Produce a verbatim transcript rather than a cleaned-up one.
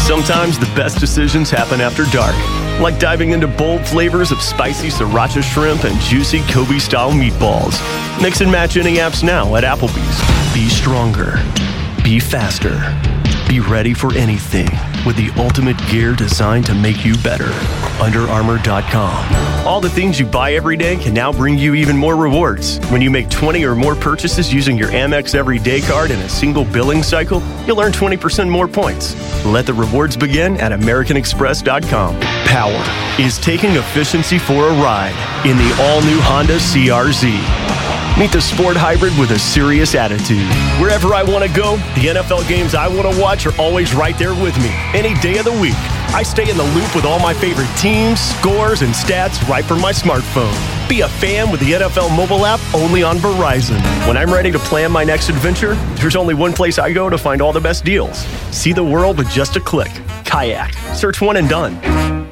Sometimes the best decisions happen after dark, like diving into bold flavors of spicy sriracha shrimp and juicy Kobe-style meatballs. Mix and match any apps now at Applebee's. Be stronger. Be faster. Be ready for anything with the ultimate gear designed to make you better. Under Armour dot com. All the things you buy every day can now bring you even more rewards. When you make twenty or more purchases using your Amex Everyday card in a single billing cycle, you'll earn twenty percent more points. Let the rewards begin at American Express dot com. Power is taking efficiency for a ride in the all-new Honda C R Z. Meet the sport hybrid with a serious attitude. Wherever I want to go, the N F L games I want to watch are always right there with me, any day of the week. I stay in the loop with all my favorite teams, scores, and stats right from my smartphone. Be a fan with the N F L mobile app only on Verizon. When I'm ready to plan my next adventure, there's only one place I go to find all the best deals. See the world with just a click. Kayak. Search one and done.